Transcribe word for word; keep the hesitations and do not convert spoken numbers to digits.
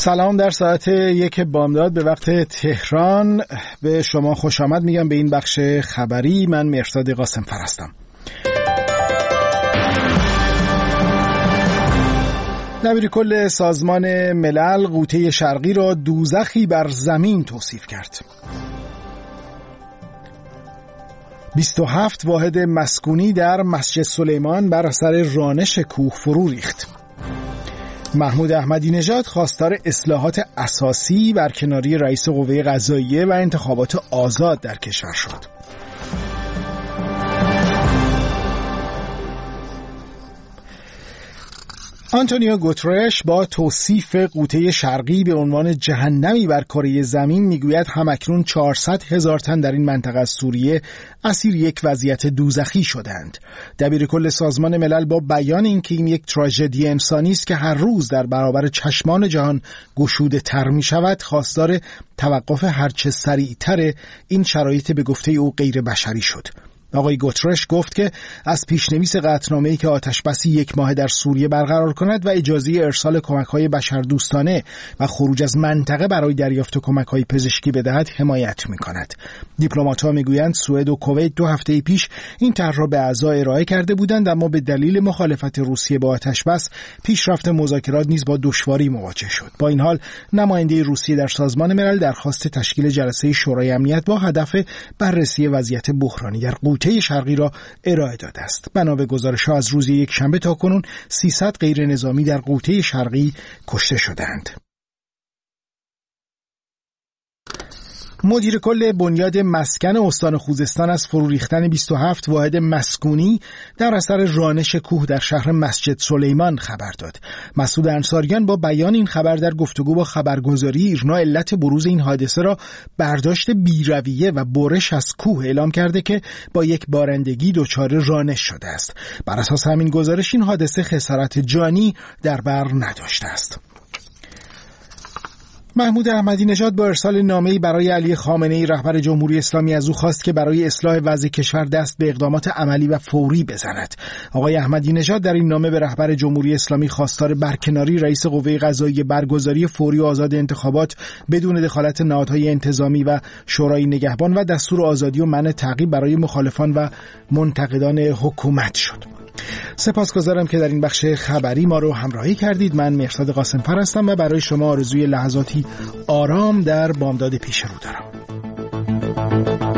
سلام، در ساعت یک بامداد به وقت تهران به شما خوش آمد میگم به این بخش خبری. من مهرداد قاسمفر هستم. دبیر کل سازمان ملل غوطه شرقی را دوزخی بر زمین توصیف کرد. بیست و هفت واحد مسکونی در مسجد سلیمان بر اثر رانش کوه فرو ریخت. محمود احمدی نژاد خواستار اصلاحات اساسی برکناری رئیس قوه قضاییه و انتخابات آزاد در کشور شد. آنتونیو گوترش با توصیف غوطه شرقی به عنوان جهنمی بر کره زمین میگوید همکنون چهارصد هزار تن در این منطقه از سوریه اسیر یک وضعیت دوزخی شدند. دبیر کل سازمان ملل با بیان اینکه این یک تراژدی انسانی است که هر روز در برابر چشمان جهان گشوده تر می شود، خواستار توقف هرچه سریعتر این شرایط به گفته او غیر بشری شد. آقای گوترش گفت که از پیشنویس قطعنامه‌ای که آتشبسی یک ماه در سوریه برقرار کند و اجازه ارسال کمک‌های بشردوستانه و خروج از منطقه برای دریافت کمک‌های پزشکی بدهد حمایت می‌کند. دیپلمات‌ها می‌گویند سوئد و کویت دو هفته پیش این طرح را به اعضا ارائه کرده بودند، اما به دلیل مخالفت روسیه با آتشبس پیشرفت مذاکرات نیز با دشواری مواجه شد. با این حال نماینده روسیه در سازمان ملل درخواست تشکیل جلسه شورای امنیت با هدف بررسی وضعیت بحرانی در غوطه شرقی را ارائه داده است. بنا به گزارش‌ها از روز یک شنبه تا کنون سیصد غیر نظامی در غوطه شرقی کشته شدند. مدیر کل بنیاد مسکن استان خوزستان از فرو ریختن بیست و هفت واحد مسکونی در اثر رانش کوه در شهر مسجد سلیمان خبر داد. مسعود انصاریان با بیان این خبر در گفتگو با خبرگزاری ایرنا علت بروز این حادثه را برداشت بی‌رویه و برش از کوه اعلام کرده که با یک بارندگی دچار رانش شده است. بر اساس همین گزارش این حادثه خسارت جانی در بر نداشته است. محمود احمدی نژاد با ارسال نامه‌ای برای علی خامنه‌ای رهبر جمهوری اسلامی از او خواست که برای اصلاح وضع کشور دست به اقدامات عملی و فوری بزند. آقای احمدی نژاد در این نامه به رهبر جمهوری اسلامی خواستار برکناری رئیس قوه قضاییه، برگزاری فوری و آزاد انتخابات بدون دخالت نهادهای انتظامی و شورای نگهبان و دستور آزادی و منع تعقیب برای مخالفان و منتقدان حکومت شد. سپاسگزارم که در این بخش خبری ما رو همراهی کردید. من مهرداد قاسمفر هستم و برای شما آرزوی لحظاتی آرام در بامداد پیش رو دارم.